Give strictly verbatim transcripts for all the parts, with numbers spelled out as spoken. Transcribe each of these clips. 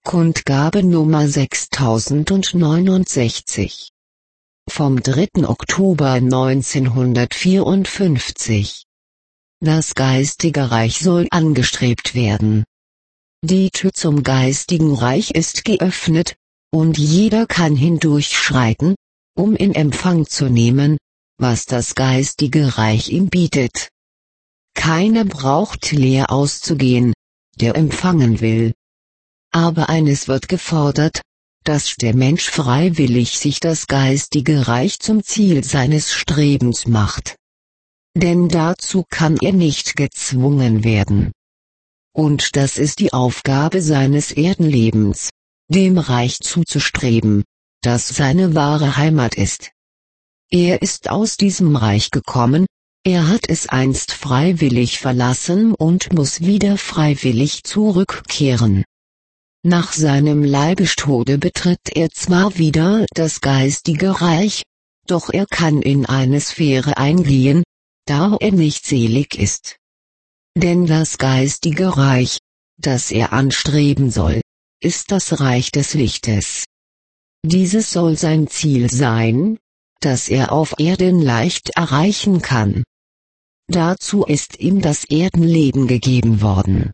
Kundgabe Nummer sechstausendneunundsechzig. Vom dritten Oktober neunzehnhundertvierundfünfzig. Das geistige Reich soll angestrebt werden. Die Tür zum geistigen Reich ist geöffnet, und jeder kann hindurchschreiten, um in Empfang zu nehmen, was das geistige Reich ihm bietet. Keiner braucht leer auszugehen, der empfangen will. Aber eines wird gefordert, dass der Mensch freiwillig sich das geistige Reich zum Ziel seines Strebens macht. Denn dazu kann er nicht gezwungen werden. Und das ist die Aufgabe seines Erdenlebens, dem Reich zuzustreben, das seine wahre Heimat ist. Er ist aus diesem Reich gekommen, er hat es einst freiwillig verlassen und muss wieder freiwillig zurückkehren. Nach seinem Leibestode betritt er zwar wieder das geistige Reich, doch er kann in eine Sphäre eingehen, da er nicht selig ist. Denn das geistige Reich, das er anstreben soll, ist das Reich des Lichtes. Dieses soll sein Ziel sein, das er auf Erden leicht erreichen kann. Dazu ist ihm das Erdenleben gegeben worden.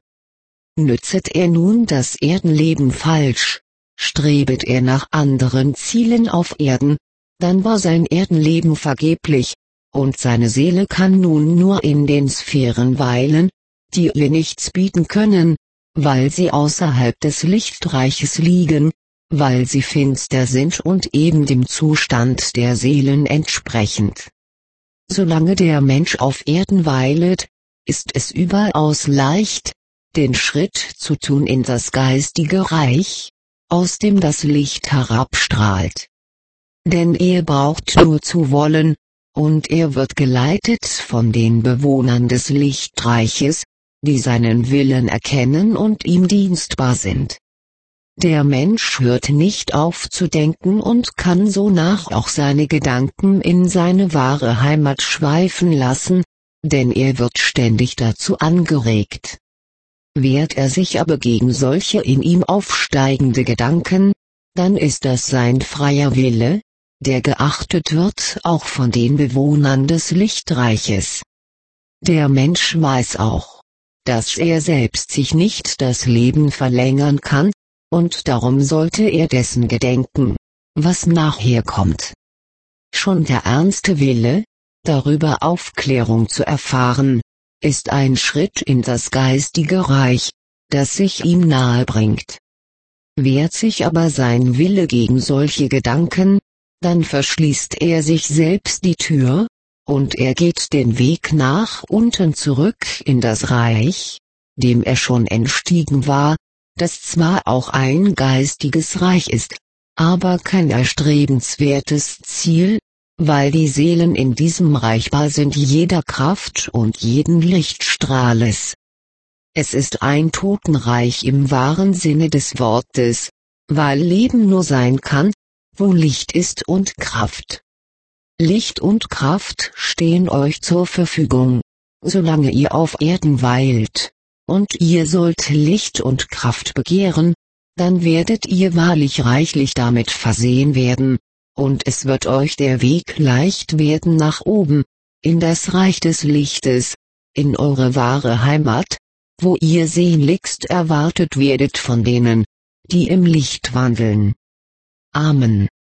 Nützet er nun das Erdenleben falsch, strebet er nach anderen Zielen auf Erden, dann war sein Erdenleben vergeblich, und seine Seele kann nun nur in den Sphären weilen, die ihr nichts bieten können, weil sie außerhalb des Lichtreiches liegen, weil sie finster sind und eben dem Zustand der Seelen entsprechend. Solange der Mensch auf Erden weilet, ist es überaus leicht, den Schritt zu tun in das geistige Reich, aus dem das Licht herabstrahlt. Denn er braucht nur zu wollen, und er wird geleitet von den Bewohnern des Lichtreiches, die seinen Willen erkennen und ihm dienstbar sind. Der Mensch hört nicht auf zu denken und kann sonach auch seine Gedanken in seine wahre Heimat schweifen lassen, denn er wird ständig dazu angeregt. Wehrt er sich aber gegen solche in ihm aufsteigende Gedanken, dann ist das sein freier Wille, der geachtet wird auch von den Bewohnern des Lichtreiches. Der Mensch weiß auch, dass er selbst sich nicht das Leben verlängern kann, und darum sollte er dessen gedenken, was nachher kommt. Schon der ernste Wille, darüber Aufklärung zu erfahren, ist ein Schritt in das geistige Reich, das sich ihm nahe bringt. Wehrt sich aber sein Wille gegen solche Gedanken, dann verschließt er sich selbst die Tür, und er geht den Weg nach unten zurück in das Reich, dem er schon entstiegen war, das zwar auch ein geistiges Reich ist, aber kein erstrebenswertes Ziel, weil die Seelen in diesem Reich bar sind jeder Kraft und jeden Lichtstrahles. Es ist ein Totenreich im wahren Sinne des Wortes, weil Leben nur sein kann, wo Licht ist und Kraft. Licht und Kraft stehen euch zur Verfügung, solange ihr auf Erden weilt, und ihr sollt Licht und Kraft begehren, dann werdet ihr wahrlich reichlich damit versehen werden, und es wird euch der Weg leicht werden nach oben, in das Reich des Lichtes, in eure wahre Heimat, wo ihr sehnlichst erwartet werdet von denen, die im Licht wandeln. Amen.